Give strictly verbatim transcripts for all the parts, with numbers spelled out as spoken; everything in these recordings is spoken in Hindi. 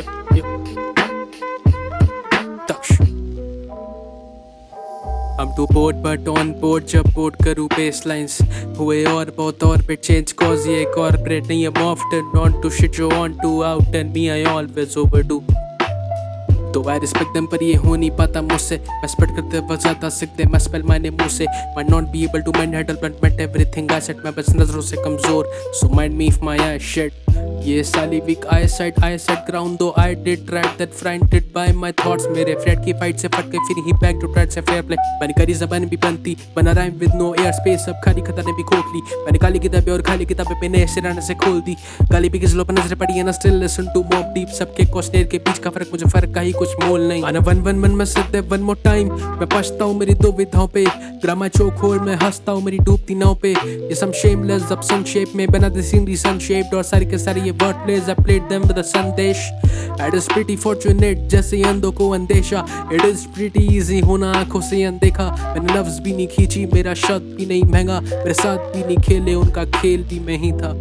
I'm too bored but on board जब बोर्ड करूँ baselines हुए और बहुत और पे change cause ये corporate नहीं I'm often on to shit you on to out and me I always overdo तो I respect them पर ये हो नहीं पाता मुझसे मैं स्प्रेड करते वक्त ज़्यादा सीखते मैं स्पेल मायने मुँह से might not be able to manhandle but met everything I said मैं बस नजरों से कमज़ोर so mind me if my eyes shit ये साली weak eyesight I said ground though I did right that frightened by my thoughts मेरे फ्रेंड की फाइट से फट के फिर ही back to track से fair play मैंने करी ज़बान भी बनती बना rhyme with no air space अब खाली खतरने भी खोट ली मैंने काली किताबें और खाली किताबें मैंने सिराने से खोल दी गाली भी किसी लोग पर नजर पड़ी है ना still listen to mob deep सबके क्वेश्चन के बीच का फर्क मुझे फर्क का ही कुछ मोल नहीं आना वन वन वन में सिद्ध वन मोर टाइम मैं पछता हूँ मेरी दो विधाओं पे ग्रामा चौक होर मैं हंसता हूँ मेरी डूबती नाव पे ये some shameless अब संक्षेप में बना दी सीनरी sun shaped और सारी के सारी ये word plays I played them with a संदेश it is pretty fortunate जैसे अंधों को अंदेशा it is pretty easy होना आंखों से अनदेखा मैंने लफ्ज भी नहीं खींची मेरा शब्द भी नहीं महंगा मेरे साथ भी नहीं खेले उनका खेल भी मैं ही था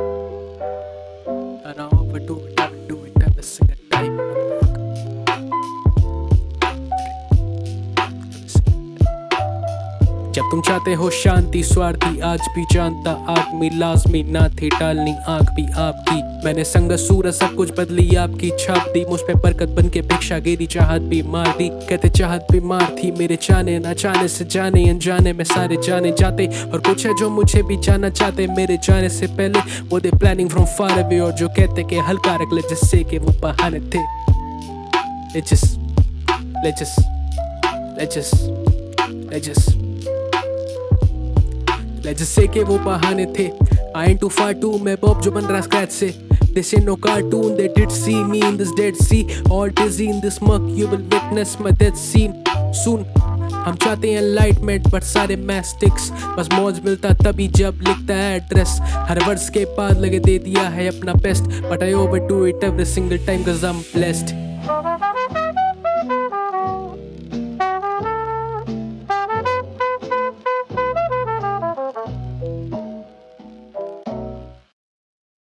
जब तुम चाहते हो शांति स्वार्थी आज भी जानता आग में लाजमी ना थी डालनी आग भी आपकी मैंने संग सूरत सब कुछ बदली आपकी छाप दी मुझ पे बरकत बन के भिक्षा गिरी चाहत भी मार दी कहते चाहत भी मार थी मेरे चाहने ना चाहने से जाने अनजाने में सारे जाने जाते और कुछ है जो मुझे भी जाना चाहते मेरे जाने से पहले वो दे प्लानिंग फ्रॉम फार अवे और जो कहते कि हल्का रख ले जिससे कि वो बहाने थे Let's just Let's just Let's just Let's just Let's just say कि वो बहाने थे I ain't too far too मैं बॉब जो बन रहा स्क्रैच से This ain't no cartoon they did see me in this dead sea all dizzy in this muck you will witness my death scene soon हम चाहते हैं enlightenment but सारे mastics बस मौज मिलता तभी जब लिखता है एड्रेस हर वर्ष के बाद लगे दे दिया है अपना best but I overdo it every single time cause I'm blessed